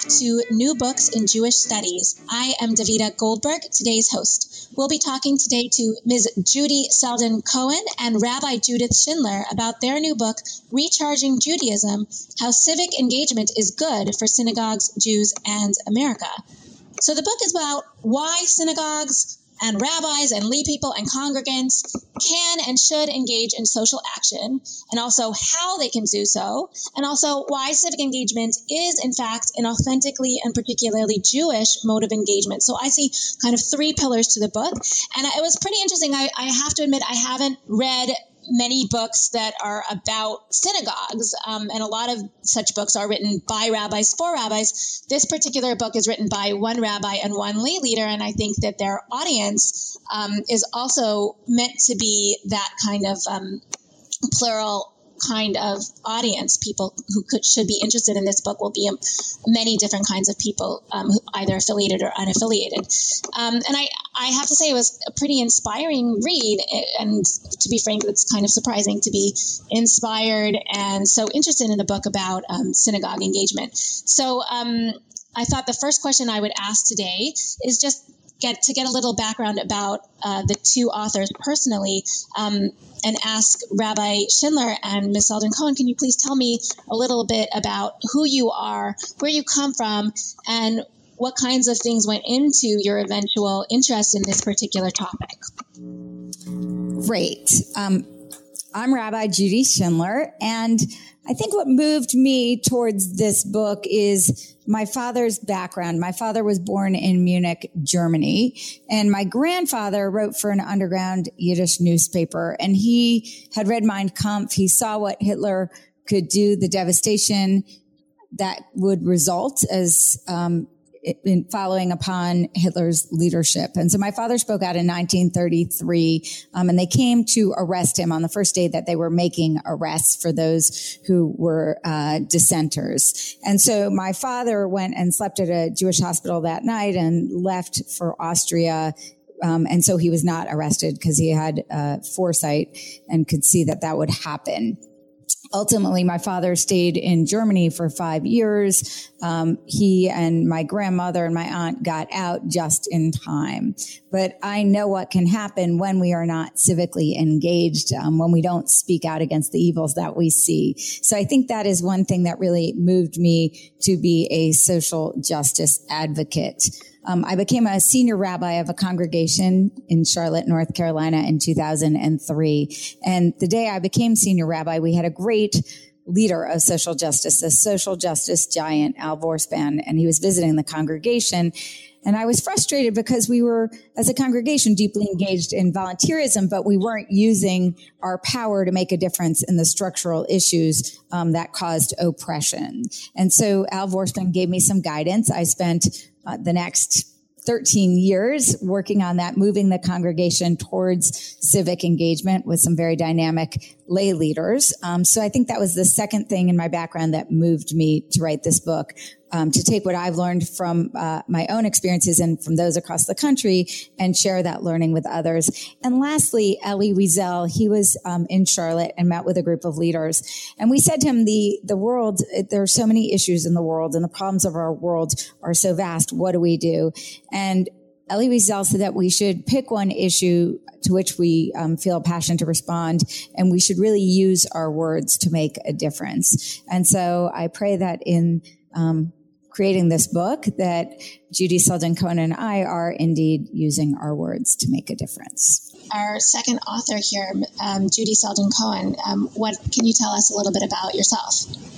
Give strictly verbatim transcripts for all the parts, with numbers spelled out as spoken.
to New Books in Jewish Studies. I am Davida Goldberg, today's host. We'll be talking today to Miz Judy Selden Cohen and Rabbi Judith Schindler about their new book, Recharging Judaism, How Civic Engagement is Good for Synagogues, Jews, and America. So the book is about why synagogues and rabbis and lay people and congregants can and should engage in social action, and also how they can do so, and also why civic engagement is, in fact, an authentically and particularly Jewish mode of engagement. So I see kind of three pillars to the book, and it was pretty interesting. I, I have to admit, I haven't read many books that are about synagogues, um, and a lot of such books are written by rabbis for rabbis. This particular book is written by one rabbi and one lay leader, and I think that their audience um, is also meant to be that kind of um, plural kind of audience. People who could should be interested in this book will be um, many different kinds of people, um, who either affiliated or unaffiliated. Um, and I, I have to say it was a pretty inspiring read. And to be frank, it's kind of surprising to be inspired and so interested in a book about um, synagogue engagement. So um, I thought the first question I would ask today is just get to get a little background about uh, the two authors personally, um, and ask Rabbi Schindler and Miz Selden Cohen, can you please tell me a little bit about who you are, where you come from, and what kinds of things went into your eventual interest in this particular topic? Great. Um, I'm Rabbi Judy Schindler, and I think what moved me towards this book is my father's background. My father was born in Munich, Germany, and my grandfather wrote for an underground Yiddish newspaper, and he had read Mein Kampf. He saw what Hitler could do, the devastation that would result as um, in following upon Hitler's leadership. And so my father spoke out in nineteen thirty-three, um, and they came to arrest him on the first day that they were making arrests for those who were uh, dissenters. And so my father went and slept at a Jewish hospital that night and left for Austria. Um, and so he was not arrested because he had uh, foresight and could see that that would happen. Ultimately, my father stayed in Germany for five years. Um, he and my grandmother and my aunt got out just in time. But I know what can happen when we are not civically engaged, um, when we don't speak out against the evils that we see. So I think that is one thing that really moved me to be a social justice advocate. Um, I became a senior rabbi of a congregation in Charlotte, North Carolina in two thousand three. And the day I became senior rabbi, we had a great leader of social justice, a social justice giant, Al Vorspan, and he was visiting the congregation. And I was frustrated because we were, as a congregation, deeply engaged in volunteerism, but we weren't using our power to make a difference in the structural issues um, that caused oppression. And so Al Vorspan gave me some guidance. I spent uh, the next thirteen years working on that, moving the congregation towards civic engagement with some very dynamic lay leaders. Um, so I think that was the second thing in my background that moved me to write this book, um, to take what I've learned from uh, my own experiences and from those across the country and share that learning with others. And lastly, Elie Wiesel, he was um, in Charlotte and met with a group of leaders. And we said to him, the, the world, there are so many issues in the world and the problems of our world are so vast. What do we do? And Elie Wiesel said that we should pick one issue to which we um, feel passionate to respond, and we should really use our words to make a difference. And so I pray that in um, creating this book, that Judy Selden Cohen and I are indeed using our words to make a difference. Our second author here, um, Judy Selden Cohen, um, what can you tell us a little bit about yourself?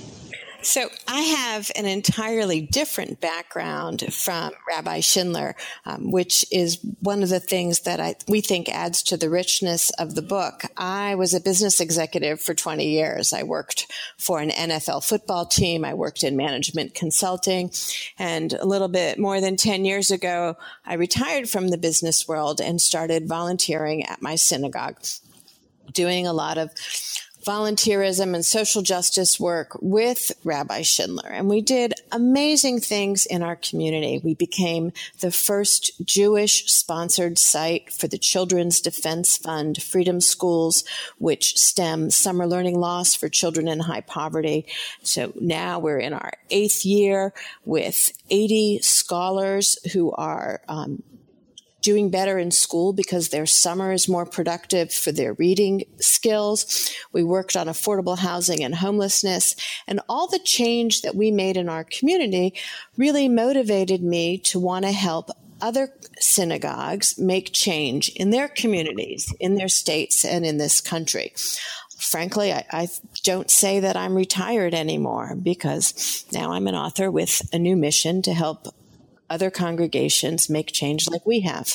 So I have an entirely different background from Rabbi Schindler, um, which is one of the things that I, we think adds to the richness of the book. I was a business executive for twenty years. I worked for an N F L football team. I worked in management consulting. And a little bit more than ten years ago, I retired from the business world and started volunteering at my synagogue, doing a lot of volunteerism and social justice work with Rabbi Schindler. And we did amazing things in our community. We became the first Jewish-sponsored site for the Children's Defense Fund, Freedom Schools, which stem summer learning loss for children in high poverty. So now we're in our eighth year with eighty scholars who are um, doing better in school because their summer is more productive for their reading skills. We worked on affordable housing and homelessness, and all the change that we made in our community really motivated me to want to help other synagogues make change in their communities, in their states, and in this country. Frankly, I, I don't say that I'm retired anymore because now I'm an author with a new mission to help other congregations make change like we have.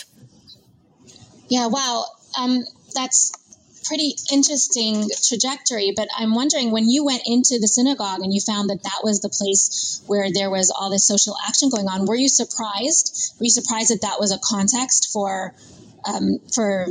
Yeah, wow. Um, that's pretty interesting trajectory, but I'm wondering, when you went into the synagogue and you found that that was the place where there was all this social action going on, were you surprised? Were you surprised that that was a context for um, for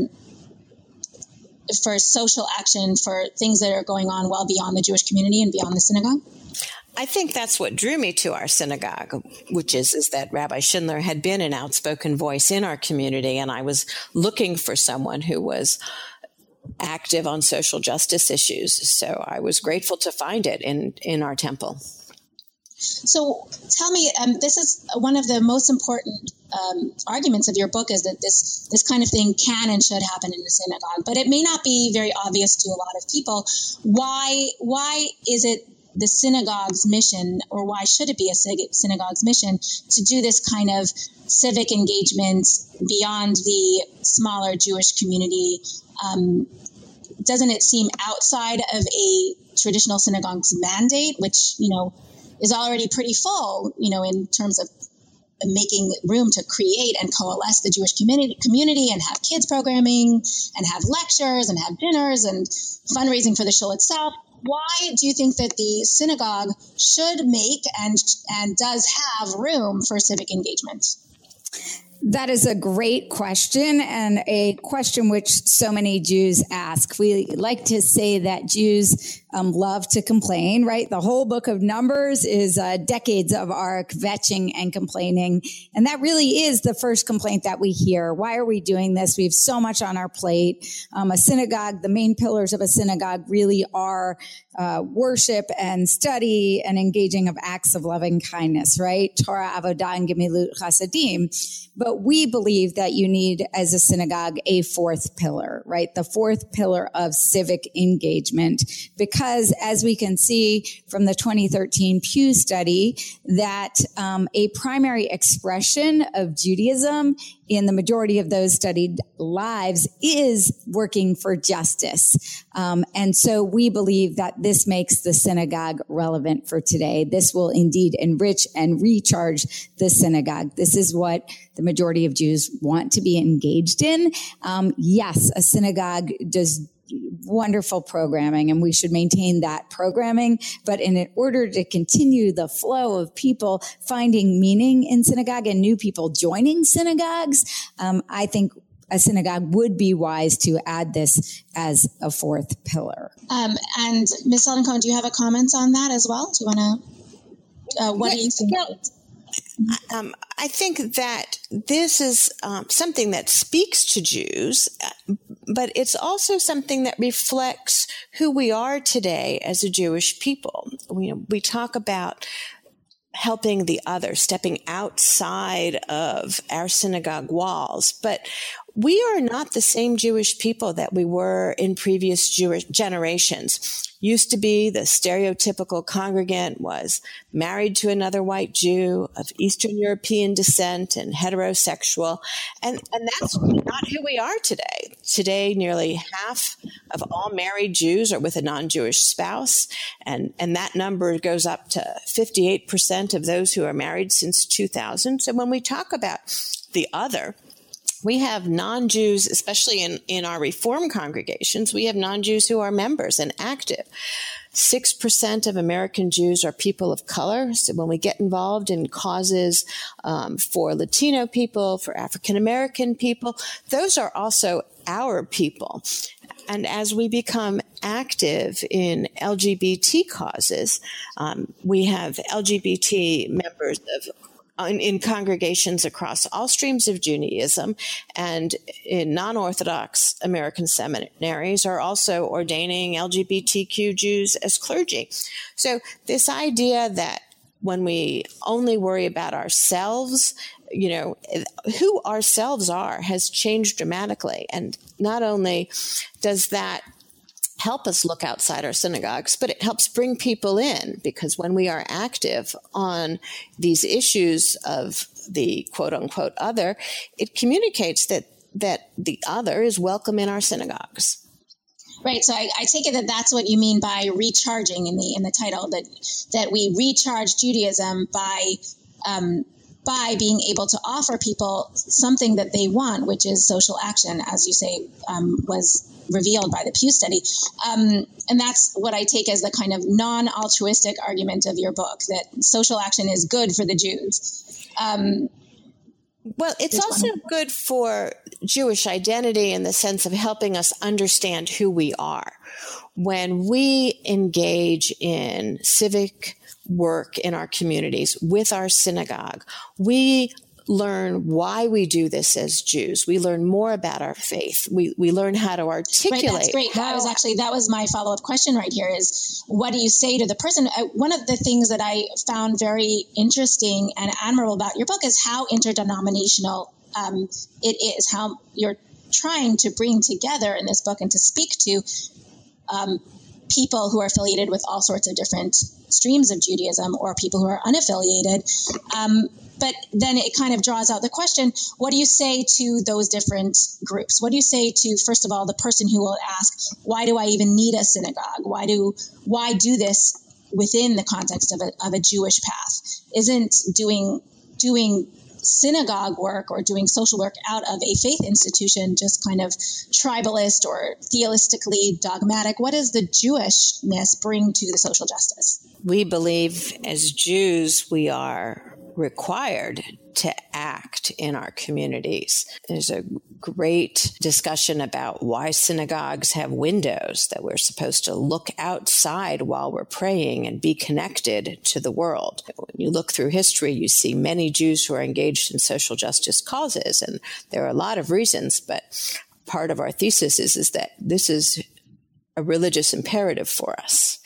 for social action, for things that are going on well beyond the Jewish community and beyond the synagogue? I think that's what drew me to our synagogue, which is, is that Rabbi Schindler had been an outspoken voice in our community, and I was looking for someone who was active on social justice issues. So I was grateful to find it in, in our temple. So tell me, um, this is one of the most important um, arguments of your book, is that this this kind of thing can and should happen in the synagogue, but it may not be very obvious to a lot of people. Why why is it the synagogue's mission, or why should it be a synagogue's mission, to do this kind of civic engagement beyond the smaller Jewish community? Um, doesn't it seem outside of a traditional synagogue's mandate, which, you know, is already pretty full, you know, in terms of making room to create and coalesce the Jewish community, community and have kids programming and have lectures and have dinners and fundraising for the shul itself? Why do you think that the synagogue should make and and does have room for civic engagement? That is a great question, and a question which so many Jews ask. We like to say that Jews um, love to complain, right? The whole book of Numbers is uh, decades of our kvetching and complaining. And that really is the first complaint that we hear. Why are we doing this? We have so much on our plate. Um, a synagogue, the main pillars of a synagogue really are uh, worship and study and engaging of acts of loving kindness, right? Torah, Avodah, and Gemilut Chasadim. But we believe that you need, as a synagogue, a fourth pillar, right? The fourth pillar of civic engagement. Because as we can see from the twenty thirteen Pew study, that um, a primary expression of Judaism in the majority of those studied lives is working for justice. Um, and so we believe that this makes the synagogue relevant for today. This will indeed enrich and recharge the synagogue. This is what the majority of Jews want to be engaged in. Um, yes, a synagogue does wonderful programming, and we should maintain that programming. But in order to continue the flow of people finding meaning in synagogue and new people joining synagogues, um, I think a synagogue would be wise to add this as a fourth pillar. Um, and Miz Selden-Cohen, do you have a comment on that as well? Do you want to, uh, what yeah, do you think? Yeah. Um, I think that this is um, something that speaks to Jews, but it's also something that reflects who we are today as a Jewish people. We, we talk about helping the other, stepping outside of our synagogue walls, but we are not the same Jewish people that we were in previous Jewish generations. Used to be the stereotypical congregant was married to another white Jew of Eastern European descent and heterosexual. And, and that's not who we are today. Today, nearly half of all married Jews are with a non-Jewish spouse. And, and that number goes up to fifty-eight percent of those who are married since two thousand. So when we talk about the other, we have non-Jews, especially in, in our Reform congregations, we have non-Jews who are members and active. Six percent of American Jews are people of color. So when we get involved in causes um, for Latino people, for African American people, those are also our people. And as we become active in L G B T causes, um, we have L G B T members of In, in congregations across all streams of Judaism, and in non-Orthodox American seminaries are also ordaining L G B T Q Jews as clergy. So this idea that when we only worry about ourselves, you know, who ourselves are has changed dramatically. And not only does that help us look outside our synagogues, but it helps bring people in, because when we are active on these issues of the quote unquote other, it communicates that that the other is welcome in our synagogues. Right. So I, I take it that that's what you mean by recharging in the in the title, that that we recharge Judaism by um, by being able to offer people something that they want, which is social action, as you say, um, was revealed by the Pew Study. Um, and that's what I take as the kind of non-altruistic argument of your book, that social action is good for the Jews. Um, well, it's also one. good for Jewish identity in the sense of helping us understand who we are. When we engage in civic work in our communities with our synagogue, we learn why we do this as Jews. We learn more about our faith. We we learn how to articulate. Right, that's great. That was actually, that was my follow-up question right here is, what do you say to the person? I, one of the things that I found very interesting and admirable about your book is how interdenominational um, it is, how you're trying to bring together in this book and to speak to um, people who are affiliated with all sorts of different streams of Judaism, or people who are unaffiliated. Um, but then it kind of draws out the question, what do you say to those different groups? What do you say to, first of all, the person who will ask, why do I even need a synagogue? Why do why do this within the context of a, of a Jewish path? Isn't doing doing synagogue work or doing social work out of a faith institution just kind of tribalist or theistically dogmatic? What does the Jewishness bring to the social justice? We believe as Jews, we are required to act in our communities. There's a great discussion about why synagogues have windows, that we're supposed to look outside while we're praying and be connected to the world. When you look through history, you see many Jews who are engaged in social justice causes, and there are a lot of reasons, but part of our thesis is, is that this is a religious imperative for us.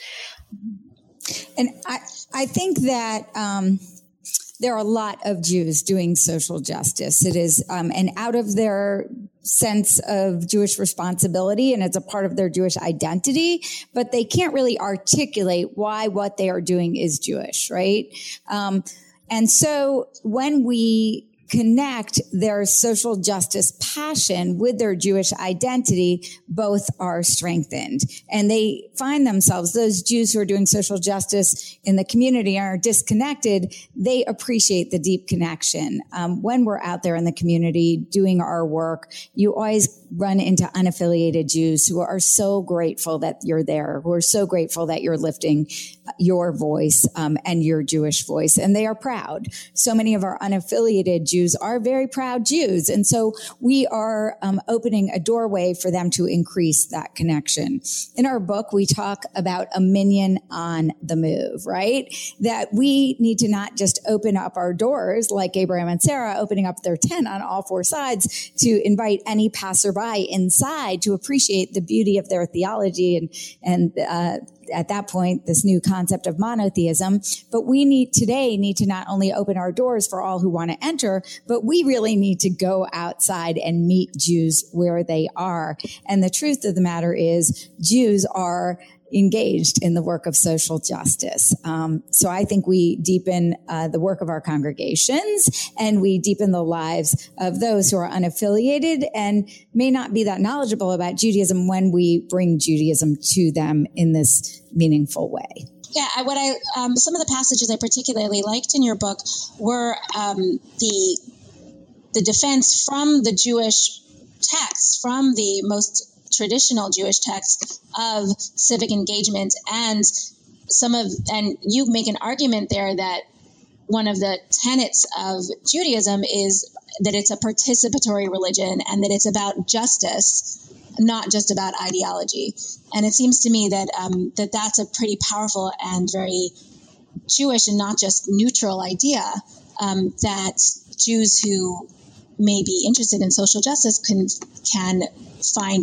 And I, I think that um, there are a lot of Jews doing social justice. It is, um, and out of their sense of Jewish responsibility, and it's a part of their Jewish identity, but they can't really articulate why what they are doing is Jewish, right? Um, and so when we connect their social justice passion with their Jewish identity, both are strengthened. And they find themselves, those Jews who are doing social justice in the community are disconnected, they appreciate the deep connection. Um, when we're out there in the community doing our work, you always run into unaffiliated Jews who are so grateful that you're there, who are so grateful that you're lifting your voice um, and your Jewish voice. And they are proud. So many of our unaffiliated Jews are very proud Jews. And so we are um, opening a doorway for them to increase that connection. In our book, we talk about a minyan on the move, right? That we need to not just open up our doors like Abraham and Sarah opening up their tent on all four sides to invite any passerby inside to appreciate the beauty of their theology and, and, uh, at that point, this new concept of monotheism. But we need today need to not only open our doors for all who want to enter, but we really need to go outside and meet Jews where they are. And the truth of the matter is Jews are engaged in the work of social justice. Um, so I think we deepen uh, the work of our congregations, and we deepen the lives of those who are unaffiliated and may not be that knowledgeable about Judaism when we bring Judaism to them in this meaningful way. Yeah, I, what I um, some of the passages I particularly liked in your book were um, the the defense from the Jewish texts, from the most traditional Jewish texts of civic engagement, and some of, and you make an argument there that one of the tenets of Judaism is that it's a participatory religion and that it's about justice not just about ideology. And it seems to me that um, that that's a pretty powerful and very Jewish and not just neutral idea, um, that Jews who may be interested in social justice can can find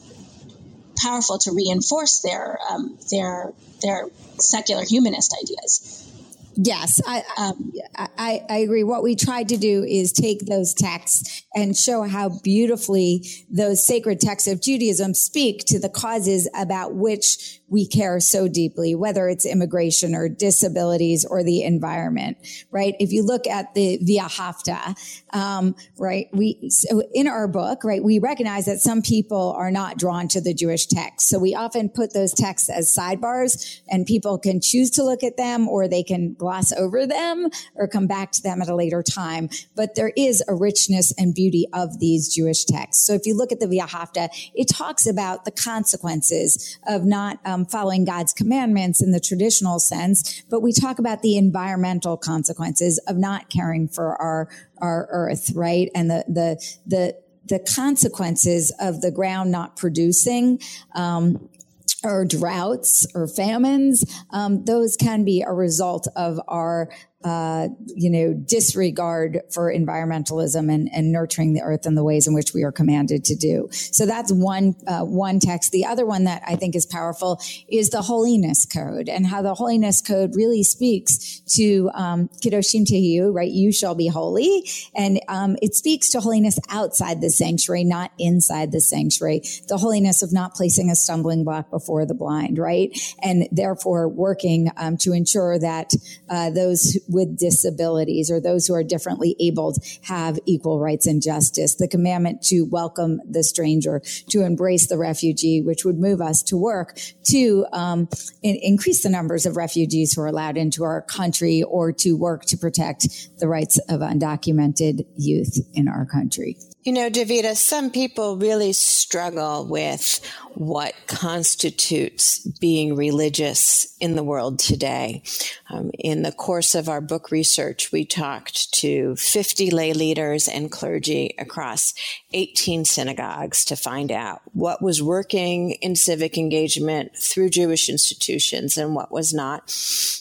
powerful to reinforce their um, their their secular humanist ideas. Yes, I, um, I I agree. What we tried to do is take those texts and show how beautifully those sacred texts of Judaism speak to the causes about which we care so deeply, whether it's immigration or disabilities or the environment, right? If you look at the V'ahavta, um, right, we so in our book, right, we recognize that some people are not drawn to the Jewish text. So we often put those texts as sidebars, and people can choose to look at them, or they can gloss over them or come back to them at a later time. But there is a richness and beauty of these Jewish texts. So if you look at the V'ahavta, it talks about the consequences of not um, following God's commandments in the traditional sense, but we talk about the environmental consequences of not caring for our our earth, right? And the the the the consequences of the ground not producing, um, or droughts or famines, um, those can be a result of our uh, you know, disregard for environmentalism and, and nurturing the earth in the ways in which we are commanded to do. So that's one, uh, one text. The other one that I think is powerful is the Holiness Code, and how the Holiness Code really speaks to, um, Kedoshim Tehiyu, right? You shall be holy. And, um, it speaks to holiness outside the sanctuary, not inside the sanctuary. The holiness of not placing a stumbling block before the blind, right? And therefore working, um, to ensure that, uh, those with disabilities or those who are differently abled have equal rights and justice. The commandment to welcome the stranger, to embrace the refugee, which would move us to work to um, in- increase the numbers of refugees who are allowed into our country, or to work to protect the rights of undocumented youth in our country. You know, Davida, some people really struggle with what constitutes being religious in the world today. Um, in the course of our book research, we talked to fifty lay leaders and clergy across eighteen synagogues to find out what was working in civic engagement through Jewish institutions and what was not.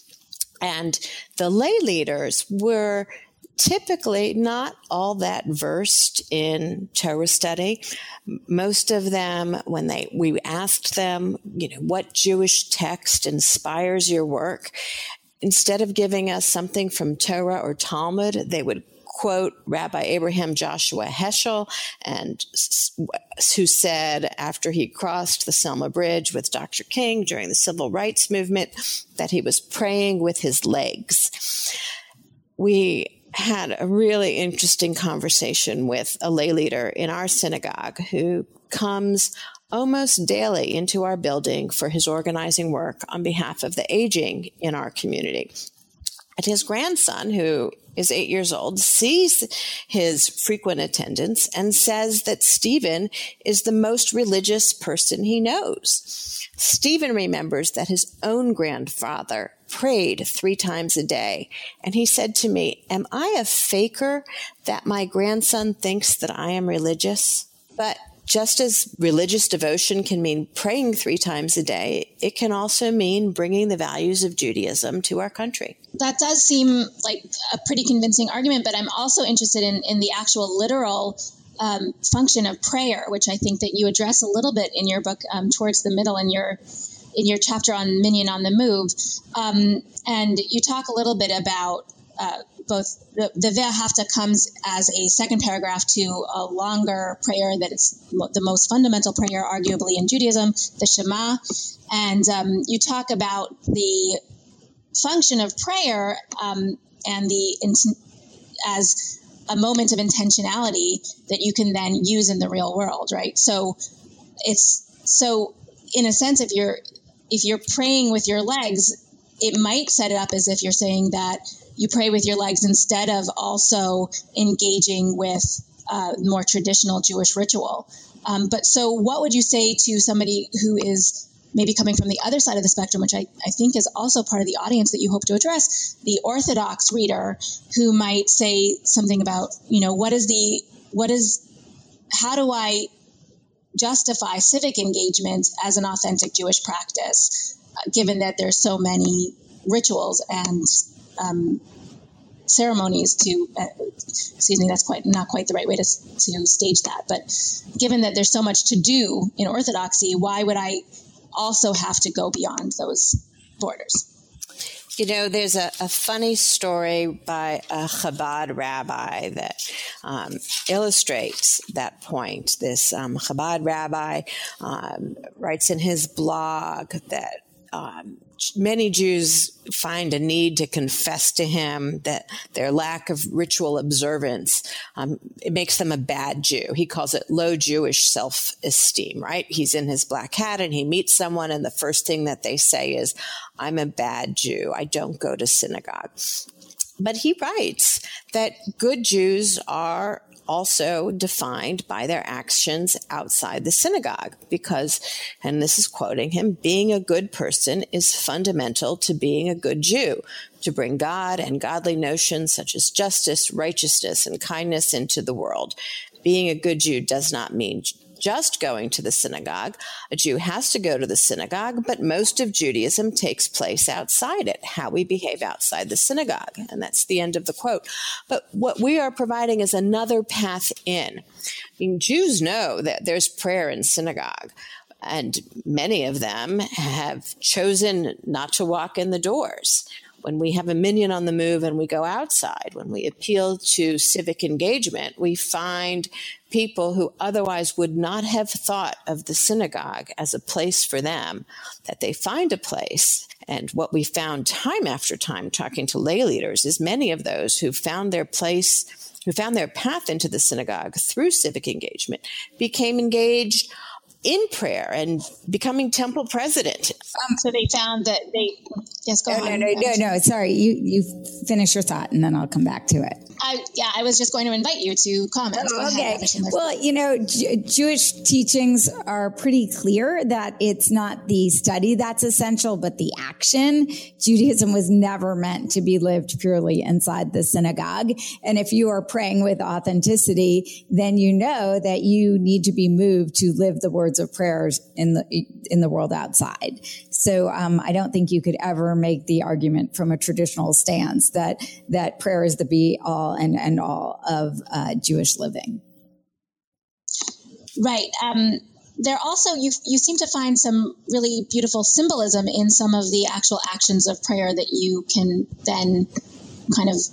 And the lay leaders were typically not all that versed in Torah study. Most of them, when they we asked them, you know, what Jewish text inspires your work, instead of giving us something from Torah or Talmud, they would quote Rabbi Abraham Joshua Heschel, and who said after he crossed the Selma Bridge with Doctor King during the Civil Rights Movement that he was praying with his legs. We had a really interesting conversation with a lay leader in our synagogue who comes almost daily into our building for his organizing work on behalf of the aging in our community. And his grandson, who is eight years old, sees his frequent attendance and says that Stephen is the most religious person he knows. Stephen remembers that his own grandfather prayed three times a day. And he said to me, am I a faker that my grandson thinks that I am religious? But just as religious devotion can mean praying three times a day, it can also mean bringing the values of Judaism to our country. That does seem like a pretty convincing argument, but I'm also interested in, in the actual literal um, function of prayer, which I think that you address a little bit in your book um, towards the middle in your in your chapter on Minyan on the Move. Um, and you talk a little bit about uh, both the, the V'ahavta comes as a second paragraph to a longer prayer that is the most fundamental prayer, arguably, in Judaism, the Shema. And um, you talk about the function of prayer um, and the as a moment of intentionality that you can then use in the real world, right? So it's so in a sense, if you're if you're praying with your legs, it might set it up as if you're saying that you pray with your legs instead of also engaging with uh, more traditional Jewish ritual. Um, but so what would you say to somebody who is maybe coming from the other side of the spectrum, which I, I think is also part of the audience that you hope to address, the Orthodox reader who might say something about, you know, what is the, what is, how do I justify civic engagement as an authentic Jewish practice, uh, given that there's so many rituals and um, ceremonies to, uh, excuse me, that's quite not quite the right way to, to stage that. But given that there's so much to do in Orthodoxy, why would I also have to go beyond those borders? You know, there's a, a funny story by a Chabad rabbi that um, illustrates that point. This um, Chabad rabbi um, writes in his blog that um, many Jews find a need to confess to him that their lack of ritual observance, um, it makes them a bad Jew. He calls it low Jewish self-esteem, right? He's in his black hat and he meets someone and the first thing that they say is, I'm a bad Jew. I don't go to synagogue. But he writes that good Jews are also defined by their actions outside the synagogue because, and this is quoting him, being a good person is fundamental to being a good Jew, to bring God and godly notions such as justice, righteousness, and kindness into the world. Being a good Jew does not mean just going to the synagogue. A Jew has to go to the synagogue, but most of Judaism takes place outside it, how we behave outside the synagogue. And that's the end of the quote. But what we are providing is another path in. I mean, Jews know that there's prayer in synagogue, and many of them have chosen not to walk in the doors. When we have a minyan on the move and we go outside, when we appeal to civic engagement, we find people who otherwise would not have thought of the synagogue as a place for them, that they find a place. And what we found time after time talking to lay leaders is many of those who found their place, who found their path into the synagogue through civic engagement, became engaged in prayer and becoming temple president. Um, so they found that they, yes, go no, on. No, no, no, no, sorry. You, you finish your thought and then I'll come back to it. I, yeah, I was just going to invite you to comment. Oh, okay. Well, you know, J- Jewish teachings are pretty clear that it's not the study that's essential, but the action. Judaism was never meant to be lived purely inside the synagogue. And if you are praying with authenticity, then you know that you need to be moved to live the words of prayers in the in the world outside. So um, I don't think you could ever make the argument from a traditional stance that that prayer is the be all and end all of uh, Jewish living. Right. Um, there also, you you seem to find some really beautiful symbolism in some of the actual actions of prayer that you can then kind of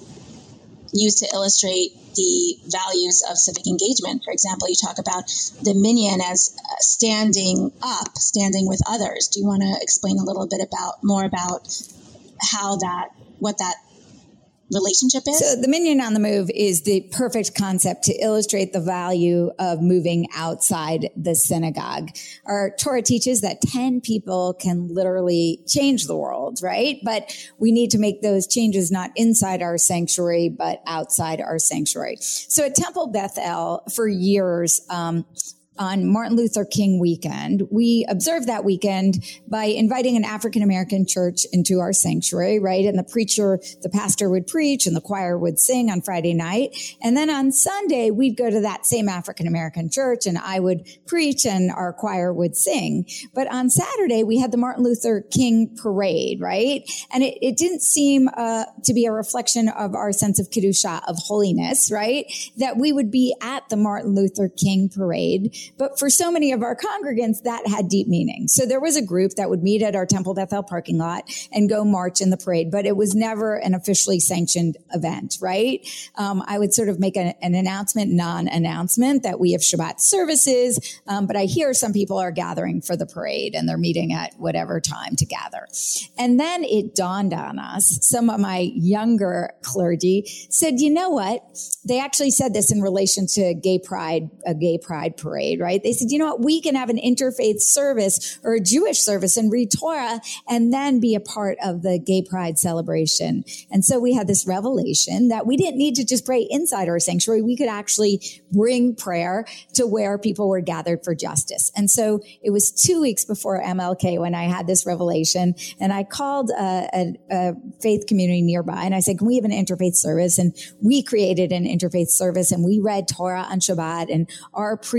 use to illustrate the values of civic engagement. For example, you talk about the minyan as standing up, standing with others. Do you want to explain a little bit about more about how that, what that relationship is? So the minyan on the move is the perfect concept to illustrate the value of moving outside the synagogue. Our Torah teaches that ten people can literally change the world, right? But we need to make those changes not inside our sanctuary, but outside our sanctuary. So at Temple Beth El, for years, um, on Martin Luther King weekend, we observed that weekend by inviting an African-American church into our sanctuary, right? And the preacher, the pastor would preach and the choir would sing on Friday night. And then on Sunday, we'd go to that same African-American church and I would preach and our choir would sing. But on Saturday, we had the Martin Luther King parade, right? And it, it didn't seem uh, to be a reflection of our sense of Kedusha, of holiness, right? That we would be at the Martin Luther King parade. But for so many of our congregants, that had deep meaning. So there was a group that would meet at our Temple Beth El parking lot and go march in the parade, but it was never an officially sanctioned event, right? Um, I would sort of make a, an announcement, non-announcement that we have Shabbat services, um, but I hear some people are gathering for the parade and they're meeting at whatever time to gather. And then it dawned on us, some of my younger clergy said, you know what? They actually said this in relation to gay pride, a gay pride parade, right? They said, you know what, we can have an interfaith service or a Jewish service and read Torah and then be a part of the gay pride celebration. And so we had this revelation that we didn't need to just pray inside our sanctuary. We could actually bring prayer to where people were gathered for justice. And so it was two weeks before M L K when I had this revelation and I called a, a, a faith community nearby and I said, can we have an interfaith service? And we created an interfaith service and we read Torah on Shabbat and our preschool kids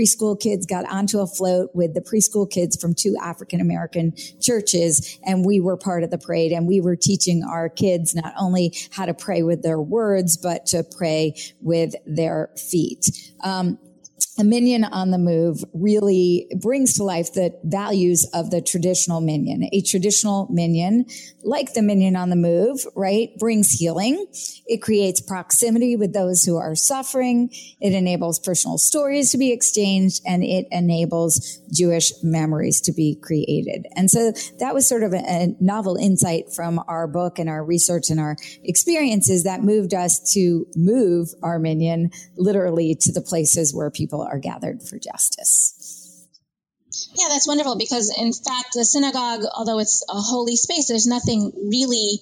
kids got onto a float with the preschool kids from two African American churches, and we were part of the parade, and we were teaching our kids not only how to pray with their words, but to pray with their feet. Um, A Minion on the Move really brings to life the values of the traditional minion. A traditional minion, like the Minion on the Move, right, brings healing. It creates proximity with those who are suffering. It enables personal stories to be exchanged, and it enables Jewish memories to be created. And so that was sort of a, a novel insight from our book and our research and our experiences that moved us to move our minion literally to the places where people are gathered for justice. Yeah, that's wonderful, because in fact, the synagogue, although it's a holy space, there's nothing really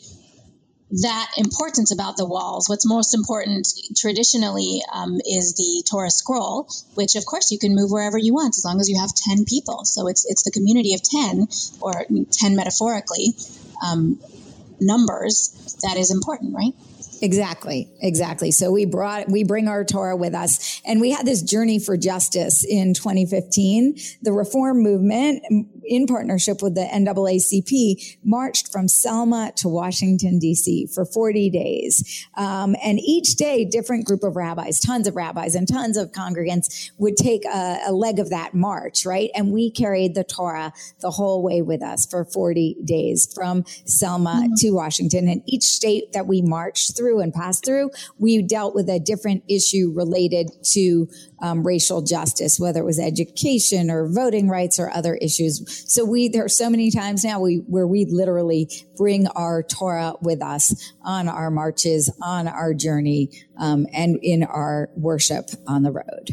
that important about the walls. What's most important traditionally um, is the Torah scroll, which of course you can move wherever you want as long as you have ten people. So it's it's the community of ten, or ten metaphorically, um, numbers that is important, right? Exactly. Exactly. So we brought, we bring our Torah with us, and we had this journey for justice in twenty fifteen. The Reform Movement, in partnership with the N double A C P, marched from Selma to Washington, D C for forty days. Um, and each day, different group of rabbis, tons of rabbis and tons of congregants would take a, a leg of that march, right? And we carried the Torah the whole way with us for forty days from Selma mm-hmm. to Washington. And each state that we marched through and passed through, we dealt with a different issue related to um, racial justice, whether it was education or voting rights or other issues. So we, there are so many times now we, where we literally bring our Torah with us on our marches, on our journey, um, and in our worship on the road.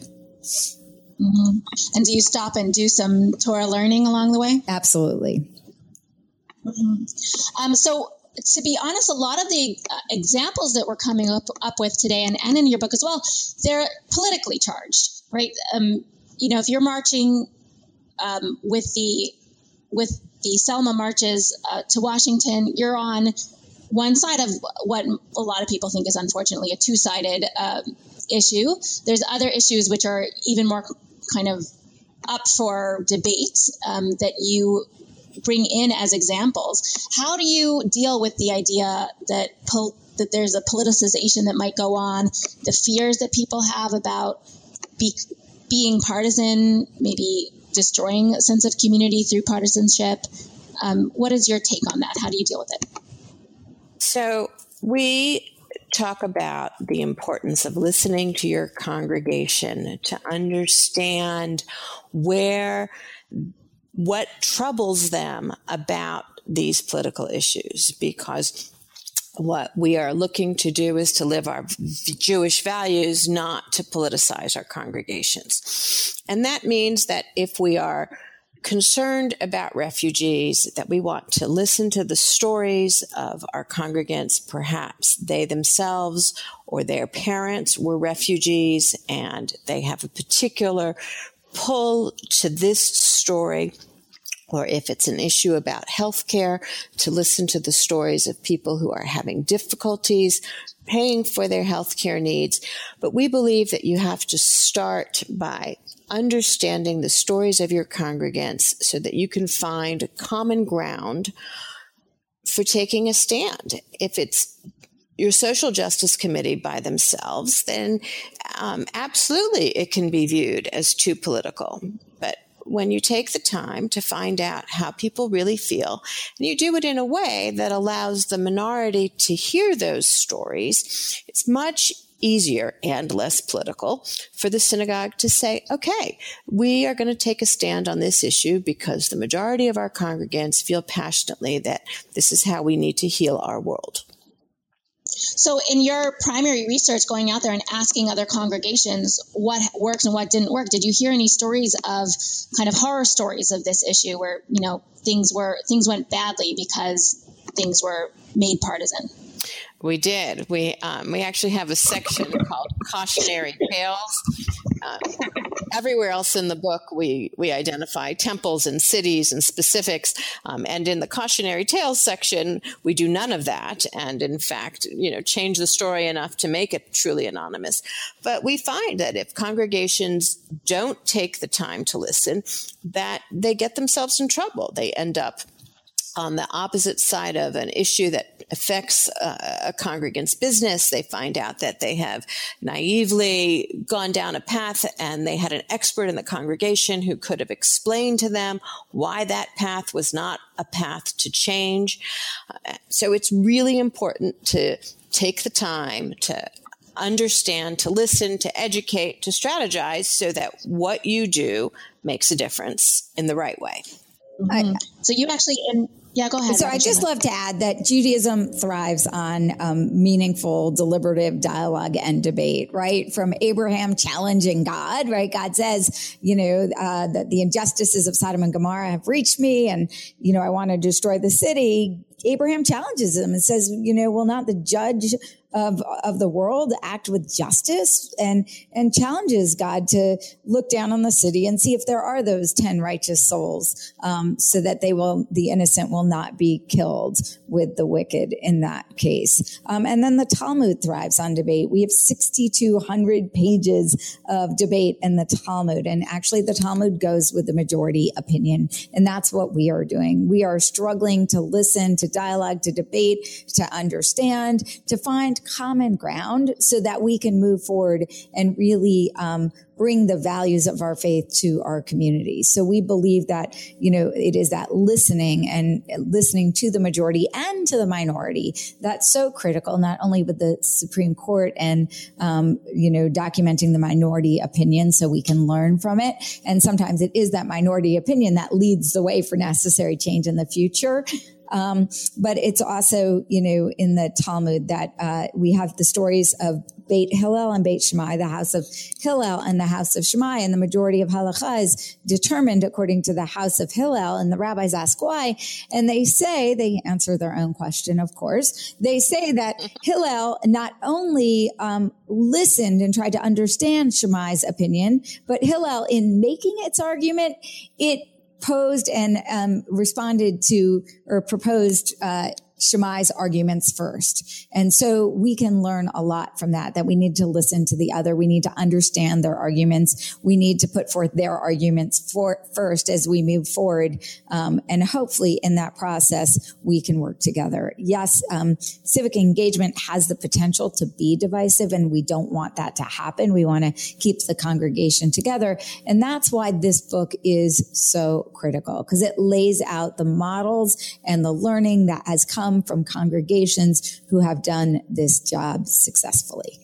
Mm-hmm. And do you stop and do some Torah learning along the way? Absolutely. Mm-hmm. Um, so to be honest, a lot of the uh, examples that we're coming up, up with today, and, and in your book as well, they're politically charged, right? Um, you know, if you're marching um, with the with the Selma marches uh, to Washington, you're on one side of what a lot of people think is unfortunately a two-sided um, issue. There's other issues which are even more kind of up for debate um, that you bring in as examples. How do you deal with the idea that pol- that there's a politicization that might go on, the fears that people have about be- being partisan, maybe destroying a sense of community through partisanship? Um, what is your take on that? How do you deal with it? So we talk about the importance of listening to your congregation to understand where what troubles them about these political issues, because what we are looking to do is to live our Jewish values, not to politicize our congregations. And that means that if we are concerned about refugees, that we want to listen to the stories of our congregants. Perhaps they themselves or their parents were refugees and they have a particular pull to this story. Or if it's an issue about healthcare, to listen to the stories of people who are having difficulties paying for their healthcare needs. But we believe that you have to start by understanding the stories of your congregants so that you can find common ground for taking a stand. If it's your social justice committee by themselves, then um, absolutely it can be viewed as too political. But when you take the time to find out how people really feel, and you do it in a way that allows the minority to hear those stories, it's much easier and less political for the synagogue to say, okay, we are going to take a stand on this issue because the majority of our congregants feel passionately that this is how we need to heal our world. So in your primary research, going out there and asking other congregations what works and what didn't work, did you hear any stories of kind of horror stories of this issue where, you know, things were things went badly because things were made partisan? We did. We um, we actually have a section called Cautionary Tales. Uh, everywhere else in the book, we, we identify temples and cities and specifics. Um, and in the cautionary tales section, we do none of that. And in fact, you know, change the story enough to make it truly anonymous. But we find that if congregations don't take the time to listen, that they get themselves in trouble. They end up on the opposite side of an issue that affects uh, a congregant's business. They find out that they have naively gone down a path and they had an expert in the congregation who could have explained to them why that path was not a path to change. Uh, so it's really important to take the time to understand, to listen, to educate, to strategize so that what you do makes a difference in the right way. Mm-hmm. I, so you actually, in, yeah, go ahead. So I just love to add that Judaism thrives on um, meaningful, deliberative dialogue and debate, right? From Abraham challenging God, right? God says, you know, uh, that the injustices of Sodom and Gomorrah have reached me and, you know, I want to destroy the city. Abraham challenges him and says, you know, will not the judge of of the world act with justice, and and challenges God to look down on the city and see if there are those ten righteous souls, um, so that they will, the innocent will not be killed with the wicked in that case. Um, and then the Talmud thrives on debate. We have sixty-two hundred pages of debate in the Talmud, and actually the Talmud goes with the majority opinion, and that's what we are doing. We are struggling to listen, to dialogue, to debate, to understand, to find common ground so that we can move forward and really um, bring the values of our faith to our community. So we believe that, you know, it is that listening and listening to the majority and to the minority that's so critical, not only with the Supreme Court and, um, you know, documenting the minority opinion so we can learn from it. And sometimes it is that minority opinion that leads the way for necessary change in the future. Um, but it's also, you know, in the Talmud that uh, we have the stories of Beit Hillel and Beit Shammai, the house of Hillel and the house of Shammai, and the majority of halakha is determined according to the house of Hillel. And the rabbis ask why, and they say, they answer their own question, of course. They say that Hillel not only um, listened and tried to understand Shammai's opinion, but Hillel, in making its argument, it posed and um, responded to or proposed uh, Shammai's arguments first. And so we can learn a lot from that, that we need to listen to the other. We need to understand their arguments. We need to put forth their arguments for first as we move forward. Um, and hopefully in that process, we can work together. Yes, um, civic engagement has the potential to be divisive, and we don't want that to happen. We want to keep the congregation together. And that's why this book is so critical, because it lays out the models and the learning that has come from congregations who have done this job successfully.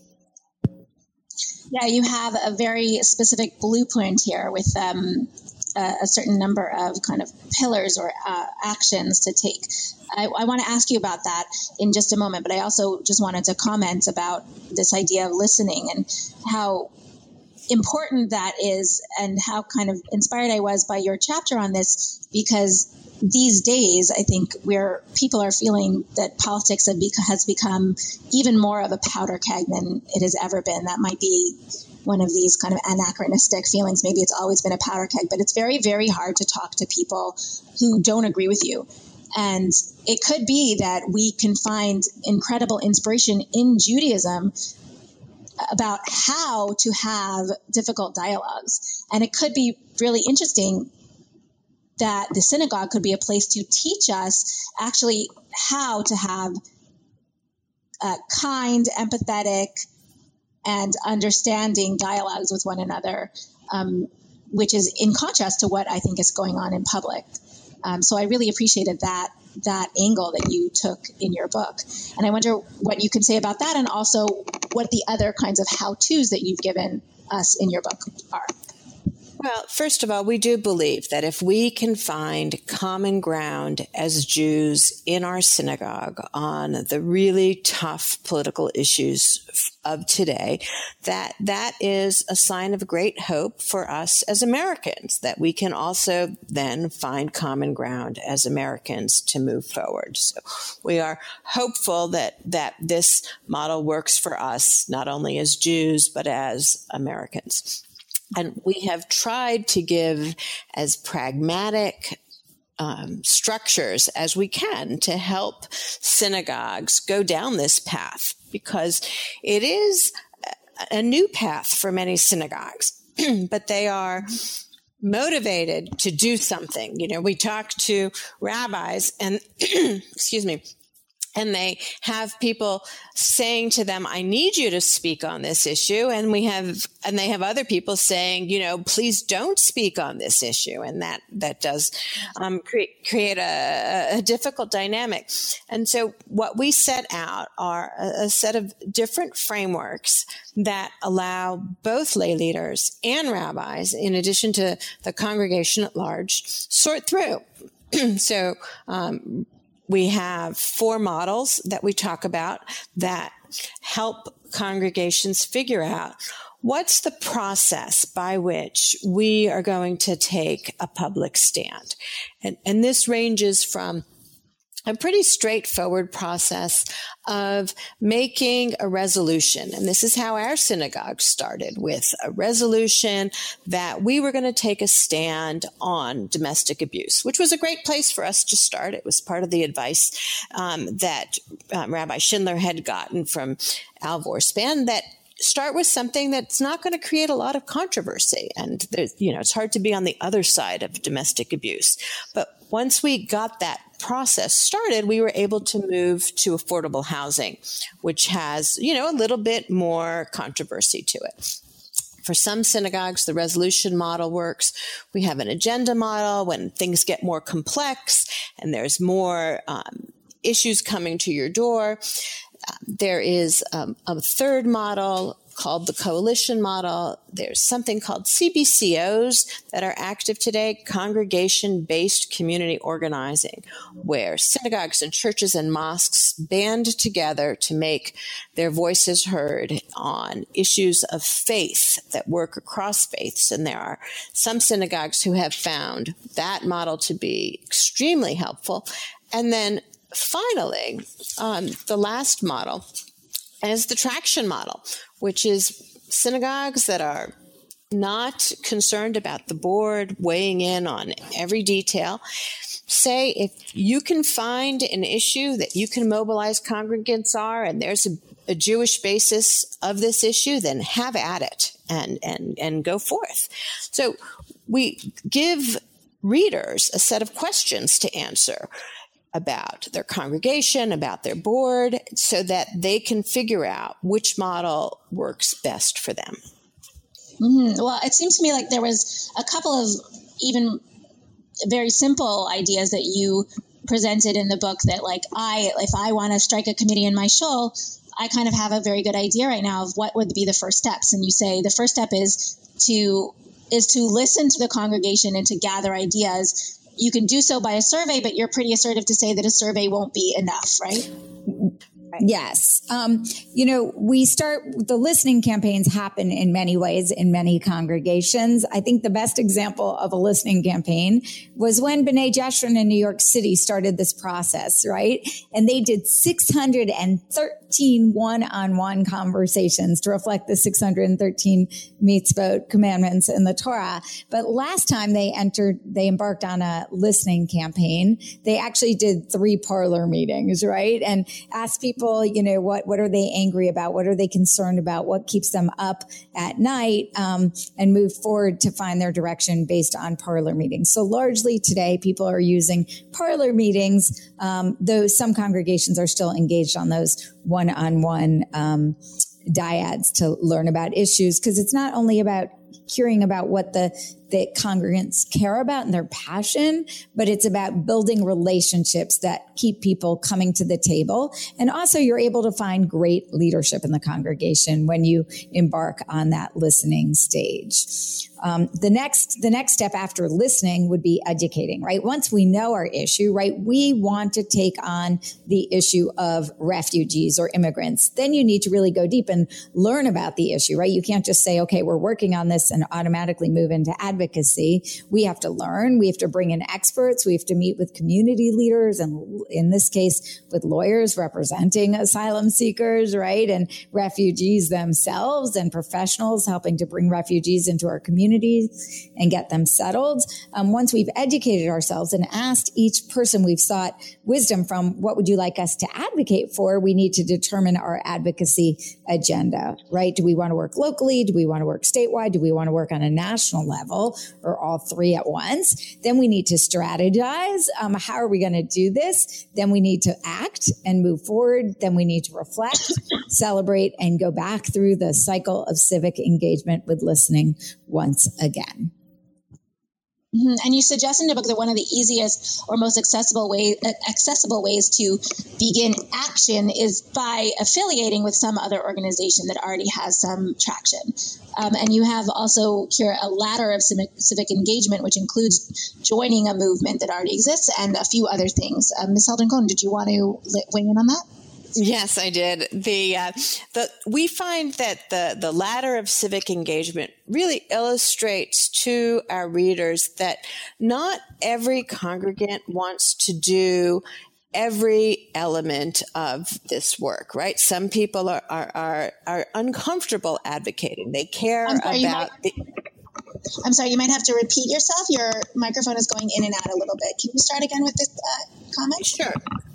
Yeah, you have a very specific blueprint here with um, a, a certain number of kind of pillars or uh, actions to take. I, I want to ask you about that in just a moment, but I also just wanted to comment about this idea of listening and how important that is, and how kind of inspired I was by your chapter on this, because these days, I think where people are feeling that politics have bec- has become even more of a powder keg than it has ever been. That might be one of these kind of anachronistic feelings. Maybe it's always been a powder keg, but it's very, very hard to talk to people who don't agree with you. And it could be that we can find incredible inspiration in Judaism about how to have difficult dialogues. And it could be really interesting that the synagogue could be a place to teach us actually how to have uh, kind, empathetic, and understanding dialogues with one another, um, which is in contrast to what I think is going on in public. Um, so I really appreciated that that angle that you took in your book. And I wonder what you can say about that, and also what the other kinds of how-tos that you've given us in your book are. Well, first of all, we do believe that if we can find common ground as Jews in our synagogue on the really tough political issues of today, that that is a sign of great hope for us as Americans, that we can also then find common ground as Americans to move forward. So we are hopeful that, that this model works for us, not only as Jews, but as Americans. And we have tried to give as pragmatic um, structures as we can to help synagogues go down this path, because it is a new path for many synagogues, but they are motivated to do something. You know, we talk to rabbis and, excuse me, and they have people saying to them, I need you to speak on this issue. And we have, and they have other people saying, you know, please don't speak on this issue. And that, that does um, create, create a, a difficult dynamic. And so what we set out are a, a set of different frameworks that allow both lay leaders and rabbis, in addition to the congregation at large, sort through. So, um, we have four models that we talk about that help congregations figure out what's the process by which we are going to take a public stand. And, and this ranges from a pretty straightforward process of making a resolution. And this is how our synagogue started, with a resolution that we were going to take a stand on domestic abuse, which was a great place for us to start. It was part of the advice um, that um, Rabbi Schindler had gotten from Al Vorspan, that start with something that's not going to create a lot of controversy. And there's, you know, it's hard to be on the other side of domestic abuse. But once we got that process started, we were able to move to affordable housing, which has, you know, a little bit more controversy to it. For some synagogues, the resolution model works. We have an agenda model when things get more complex and there's more um, issues coming to your door. Uh, there is um, a third model called the coalition model. There's something called C B C Os that are active today, congregation-based community organizing, where synagogues and churches and mosques band together to make their voices heard on issues of faith that work across faiths. And there are some synagogues who have found that model to be extremely helpful. And then finally, um, the last model is the traction model, which is synagogues that are not concerned about the board weighing in on every detail. Say, if you can find an issue that you can mobilize congregants are, and there's a, a Jewish basis of this issue, then have at it and, and, and go forth. So we give readers a set of questions to answer about their congregation, about their board, so that they can figure out which model works best for them. Mm-hmm. Well, it seems to me like there was a couple of even very simple ideas that you presented in the book that, like, I, if I want to strike a committee in my shul, I kind of have a very good idea right now of what would be the first steps. And you say the first step is to is to listen to the congregation and to gather ideas. You can do so by a survey, but you're pretty assertive to say that a survey won't be enough, right? Yes. Um, you know, we start, the listening campaigns happen in many ways in many congregations. I think the best example of a listening campaign was when B'nai Jeshurun in New York City started this process, right? And they did six hundred thirteen one-on-one conversations to reflect the six hundred thirteen mitzvot commandments in the Torah. But last time they entered, they embarked on a listening campaign. They actually did three parlor meetings, right? And asked people, you know, what, what are they angry about? What are they concerned about? What keeps them up at night? Um, and move forward to find their direction based on parlor meetings. So largely today, people are using parlor meetings, um, though some congregations are still engaged on those one-on-one um, dyads to learn about issues, because it's not only about hearing about what the, the congregants care about and their passion, but it's about building relationships that keep people coming to the table. And also you're able to find great leadership in the congregation when you embark on that listening stage. Um, the next, the next step after listening would be educating, right? Once we know our issue, right, we want to take on the issue of refugees or immigrants. Then you need to really go deep and learn about the issue, right? You can't just say, okay, we're working on this this and automatically move into advocacy. We have to learn. We have to bring in experts. We have to meet with community leaders, and in this case, with lawyers representing asylum seekers, right? And refugees themselves, and professionals helping to bring refugees into our communities and get them settled. Um, once we've educated ourselves and asked each person we've sought wisdom from, what would you like us to advocate for? We need to determine our advocacy agenda, right? Do we want to work locally? Do we want to work statewide? Do we want to work on a national level, or all three at once? Then we need to strategize. Um, how are we going to do this? Then we need to act and move forward. Then we need to reflect, celebrate, and go back through the cycle of civic engagement with listening once again. Mm-hmm. And you suggest in the book that one of the easiest or most accessible way, accessible ways to begin action is by affiliating with some other organization that already has some traction. Um, and you have also here a ladder of civic, civic engagement, which includes joining a movement that already exists and a few other things. Um, Miz Selden-Cohen, did you want to weigh in on that? Yes, I did. The uh, the we find that the the ladder of civic engagement really illustrates to our readers that not every congregant wants to do every element of this work, right? Some people are are are, are uncomfortable advocating. They care I'm sorry, about might, the. I'm sorry, you might have to repeat yourself. Your microphone is going in and out a little bit. Can you start again with this uh, comment? Sure.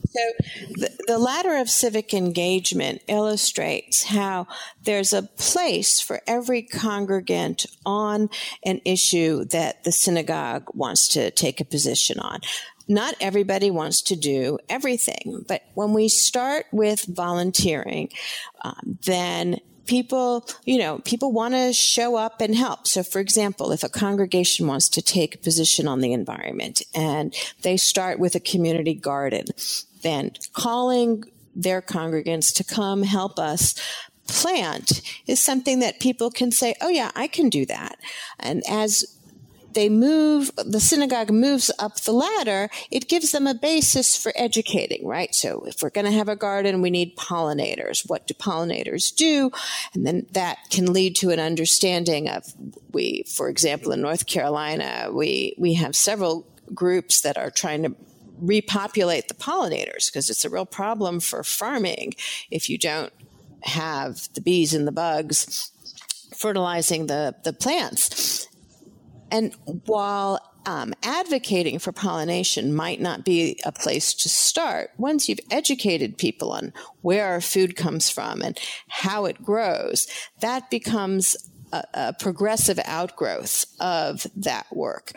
So the, the ladder of civic engagement illustrates how there's a place for every congregant on an issue that the synagogue wants to take a position on. Not everybody wants to do everything, but when we start with volunteering, um, then people, you know, people want to show up and help. So, for example, if a congregation wants to take a position on the environment and they start with a community garden, then calling their congregants to come help us plant is something that people can say, oh, yeah, I can do that. And as they move, the synagogue moves up the ladder, it gives them a basis for educating, right? So if we're going to have a garden, we need pollinators. What do pollinators do? And then that can lead to an understanding of, we, for example, in North Carolina, we, we have several groups that are trying to repopulate the pollinators because it's a real problem for farming if you don't have the bees and the bugs fertilizing the, the plants. And while um, advocating for pollination might not be a place to start, once you've educated people on where our food comes from and how it grows, that becomes a, a progressive outgrowth of that work.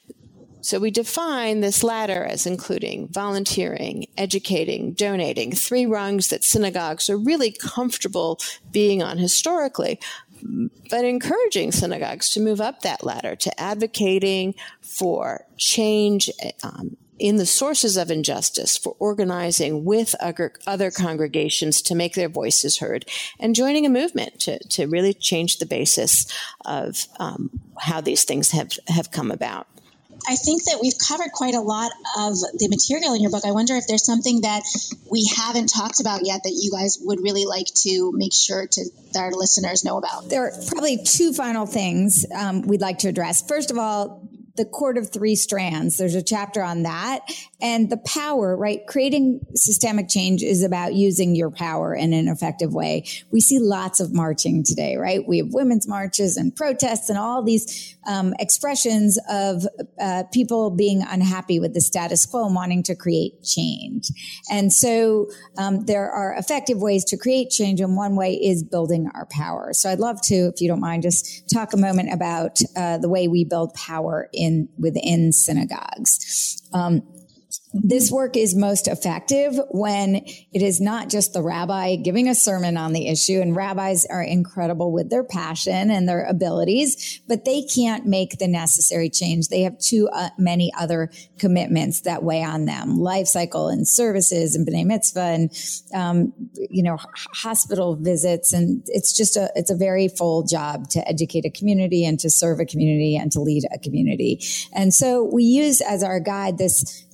So we define this ladder as including volunteering, educating, donating, three rungs that synagogues are really comfortable being on historically, but encouraging synagogues to move up that ladder to advocating for change um, in the sources of injustice, for organizing with other, other congregations to make their voices heard, and joining a movement to, to really change the basis of um, how these things have, have come about. I think that we've covered quite a lot of the material in your book. I wonder if there's something that we haven't talked about yet that you guys would really like to make sure to that our listeners know about. There are probably two final things um, we'd like to address. First of all, the cord of three strands. There's a chapter on that. And the power, right? Creating systemic change is about using your power in an effective way. We see lots of marching today, right? We have women's marches and protests and all these um, expressions of uh, people being unhappy with the status quo and wanting to create change. And so um, there are effective ways to create change, and one way is building our power. So I'd love to, if you don't mind, just talk a moment about uh, the way we build power in In, within synagogues. Um, This work is most effective when it is not just the rabbi giving a sermon on the issue, and rabbis are incredible with their passion and their abilities, but they can't make the necessary change. They have too uh, many other commitments that weigh on them, life cycle and services and B'nai Mitzvah and, um, you know, hospital visits. And it's just a, it's a very full job to educate a community and to serve a community and to lead a community. And so we use as our guide this phrase,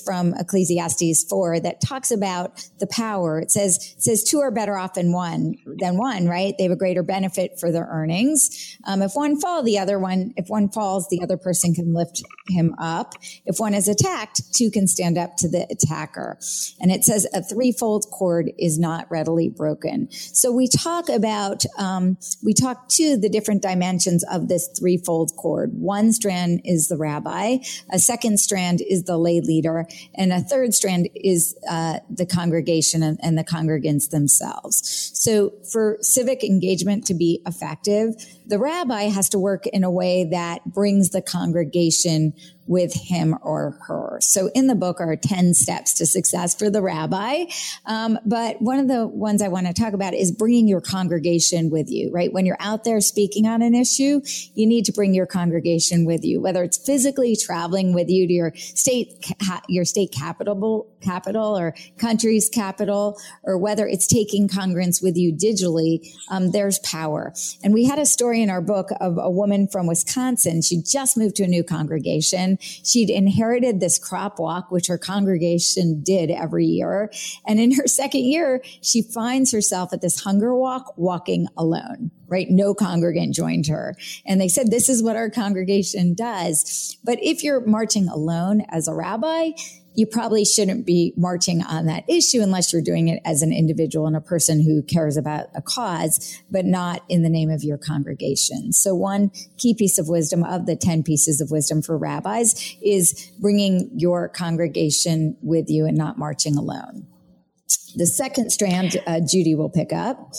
from Ecclesiastes four that talks about the power. It says, it says two are better off than one, than one, right? They have a greater benefit for their earnings. Um, if one fall, the other one, if one falls, the other person can lift him up. If one is attacked, two can stand up to the attacker. And it says a threefold cord is not readily broken. So we talk about, um, we talk to the different dimensions of this threefold cord. One strand is the rabbi, a second strand is the lay leader, and a third strand is uh, the congregation and, and the congregants themselves. So for civic engagement to be effective, the rabbi has to work in a way that brings the congregation with him or her. So in the book are ten steps to success for the rabbi. Um, but one of the ones I want to talk about is bringing your congregation with you, right? When you're out there speaking on an issue, you need to bring your congregation with you, whether it's physically traveling with you to your state, your state capital, capital or country's capital, or whether it's taking congregants with you digitally. Um, there's power. And we had a story in our book of a woman from Wisconsin. She just moved to a new congregation. She'd inherited this crop walk, which her congregation did every year. And in her second year, she finds herself at this hunger walk walking alone, right? No congregant joined her. And they said, this is what our congregation does. But if you're marching alone as a rabbi, you probably shouldn't be marching on that issue unless you're doing it as an individual and a person who cares about a cause, but not in the name of your congregation. So one key piece of wisdom of the ten pieces of wisdom for rabbis is bringing your congregation with you and not marching alone. The second strand, uh, Judy will pick up.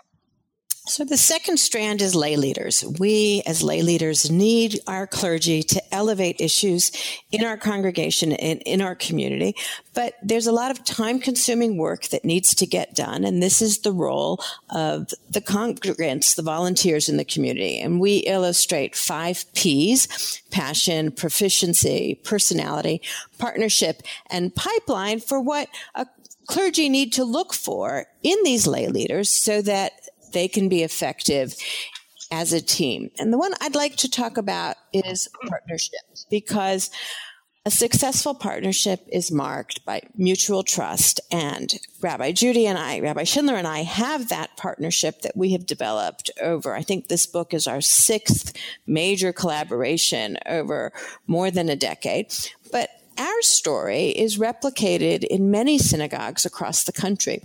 So the second strand is lay leaders. We as lay leaders need our clergy to elevate issues in our congregation and in our community. But there's a lot of time consuming work that needs to get done. And this is the role of the congregants, the volunteers in the community. And we illustrate five P's: passion, proficiency, personality, partnership, and pipeline for what a clergy need to look for in these lay leaders so that they can be effective as a team. And the one I'd like to talk about is partnership, because a successful partnership is marked by mutual trust. And Rabbi Judy and I, Rabbi Schindler and I, have that partnership that we have developed over, I think this book is our sixth major collaboration over more than a decade. But our story is replicated in many synagogues across the country.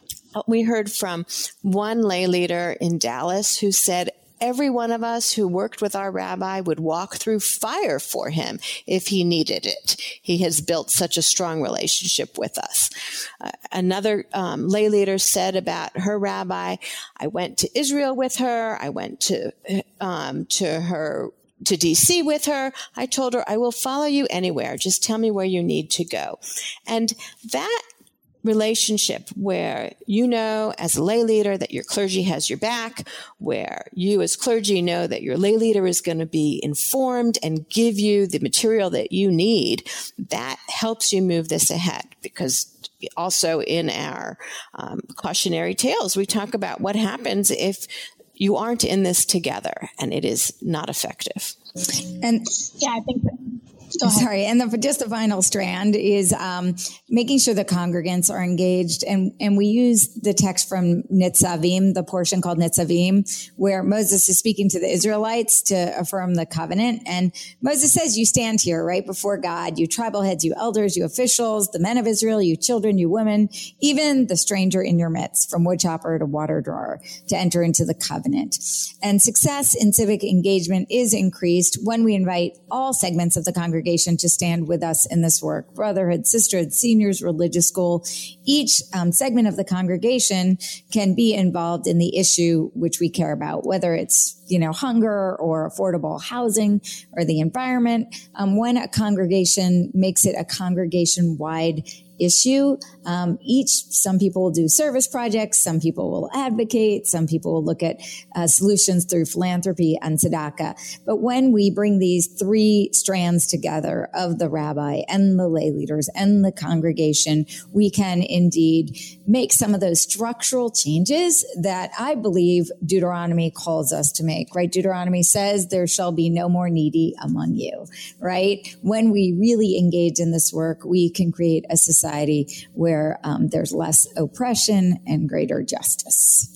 We heard from one lay leader in Dallas who said every one of us who worked with our rabbi would walk through fire for him if he needed it. He has built such a strong relationship with us. Uh, another um, lay leader said about her rabbi, I went to Israel with her. I went to um, to her to D C with her. I told her, I will follow you anywhere. Just tell me where you need to go. And that relationship where you know as a lay leader that your clergy has your back, where you as clergy know that your lay leader is going to be informed and give you the material that you need, that helps you move this ahead. Because also in our um, cautionary tales, we talk about what happens if you aren't in this together and it is not effective. And yeah, I think that- Sorry. And the, just the final strand is um, making sure the congregants are engaged. And, and we use the text from Nitzavim, the portion called Nitzavim, where Moses is speaking to the Israelites to affirm the covenant. And Moses says, you stand here right before God, you tribal heads, you elders, you officials, the men of Israel, you children, you women, even the stranger in your midst, from wood chopper to water drawer, to enter into the covenant. And success in civic engagement is increased when we invite all segments of the congregation to stand with us in this work. Brotherhood, sisterhood, seniors, religious school. Each um, segment of the congregation can be involved in the issue which we care about, whether it's, you know, hunger or affordable housing or the environment. Um, when a congregation makes it a congregation-wide issue. Um, each, some people will do service projects, some people will advocate, some people will look at uh, solutions through philanthropy and tzedakah. But when we bring these three strands together of the rabbi and the lay leaders and the congregation, we can indeed make some of those structural changes that I believe Deuteronomy calls us to make, right? Deuteronomy says there shall be no more needy among you, right? When we really engage in this work, we can create a society where um, there's less oppression and greater justice.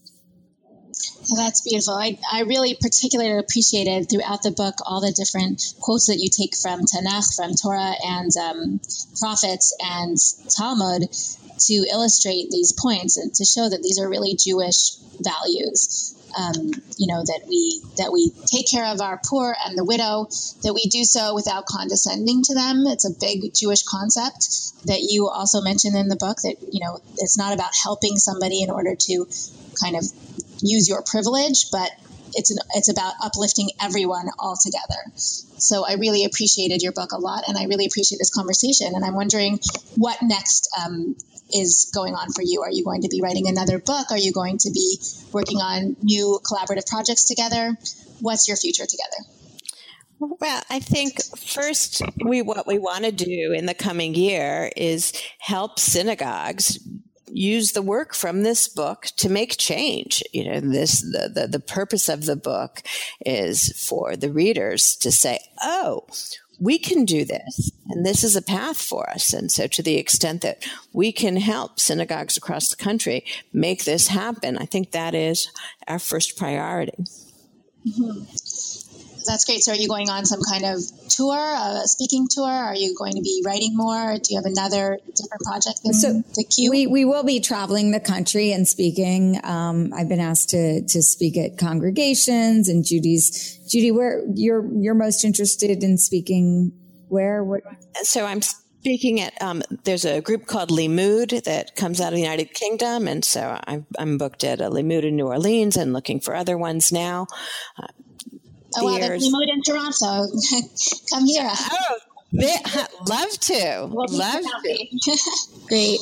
Well, that's beautiful. I, I really particularly appreciated throughout the book all the different quotes that you take from Tanakh, from Torah and um, prophets and Talmud to illustrate these points and to show that these are really Jewish values. Um, you know, that we that we take care of our poor and the widow, that we do so without condescending to them. It's a big Jewish concept that you also mentioned in the book, that, you know, it's not about helping somebody in order to kind of use your privilege, but it's an, it's about uplifting everyone all together. So I really appreciated your book a lot, and I really appreciate this conversation. And I'm wondering what next um, is going on for you. Are you going to be writing another book? Are you going to be working on new collaborative projects together? What's your future together? Well, I think first, we what we want to do in the coming year is help synagogues use the work from this book to make change. You know, this the, the the purpose of the book is for the readers to say, "Oh, we can do this, and this is a path for us." And so, to the extent that we can help synagogues across the country make this happen, I think that is our first priority. Mm-hmm. That's great. So are you going on some kind of tour, a speaking tour? Are you going to be writing more? Do you have another different project in so the queue? We, we will be traveling the country and speaking. Um, I've been asked to, to speak at congregations, and Judy's, Judy, where you're, you're most interested in speaking where? What? So I'm speaking at, um, there's a group called Limud that comes out of the United Kingdom. And so I'm, I'm booked at a Limud in New Orleans and looking for other ones now. Uh, Oh, wow, that's Limud in Toronto. Come here. Oh, they, love to. We'll love to. Great.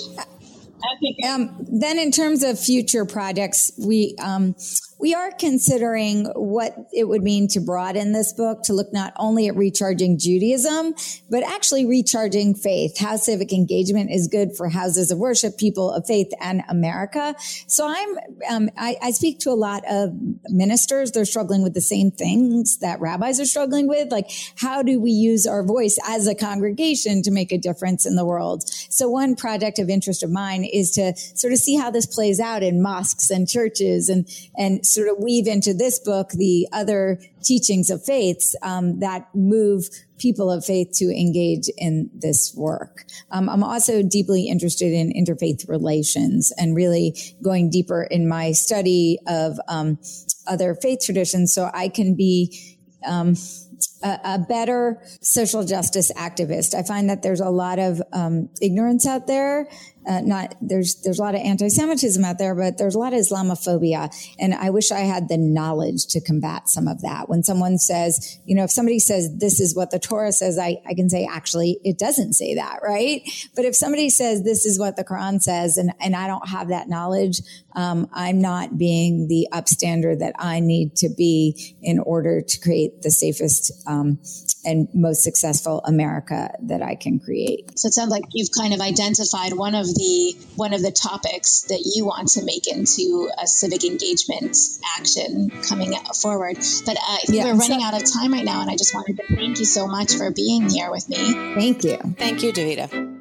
Um, then in terms of future projects, we um, we are considering what it would mean to broaden this book to look not only at recharging Judaism, but actually recharging faith, how civic engagement is good for houses of worship, people of faith, and America. So I'm um, I, I speak to a lot of ministers. They're struggling with the same things that rabbis are struggling with. Like, how do we use our voice as a congregation to make a difference in the world? So one project of interest of mine is to sort of see how this plays out in mosques and churches, and and sort of weave into this book the other teachings of faiths um, that move people of faith to engage in this work. Um, I'm also deeply interested in interfaith relations and really going deeper in my study of um, other faith traditions so I can be um, a, a better social justice activist. I find that there's a lot of um, ignorance out there. Uh, not there's there's a lot of anti-Semitism out there, but there's a lot of Islamophobia, and I wish I had the knowledge to combat some of that. When someone says, you know, if somebody says this is what the Torah says, I, I can say actually it doesn't say that, right? But if somebody says this is what the Quran says, and and I don't have that knowledge, um, I'm not being the upstander that I need to be in order to create the safest um, and most successful America that I can create. So it sounds like you've kind of identified one of the one of the topics that you want to make into a civic engagement action coming forward. But uh, yeah, we're running so, out of time right now, and I just wanted to thank you so much for being here with me. Thank you. Thank you, Davida.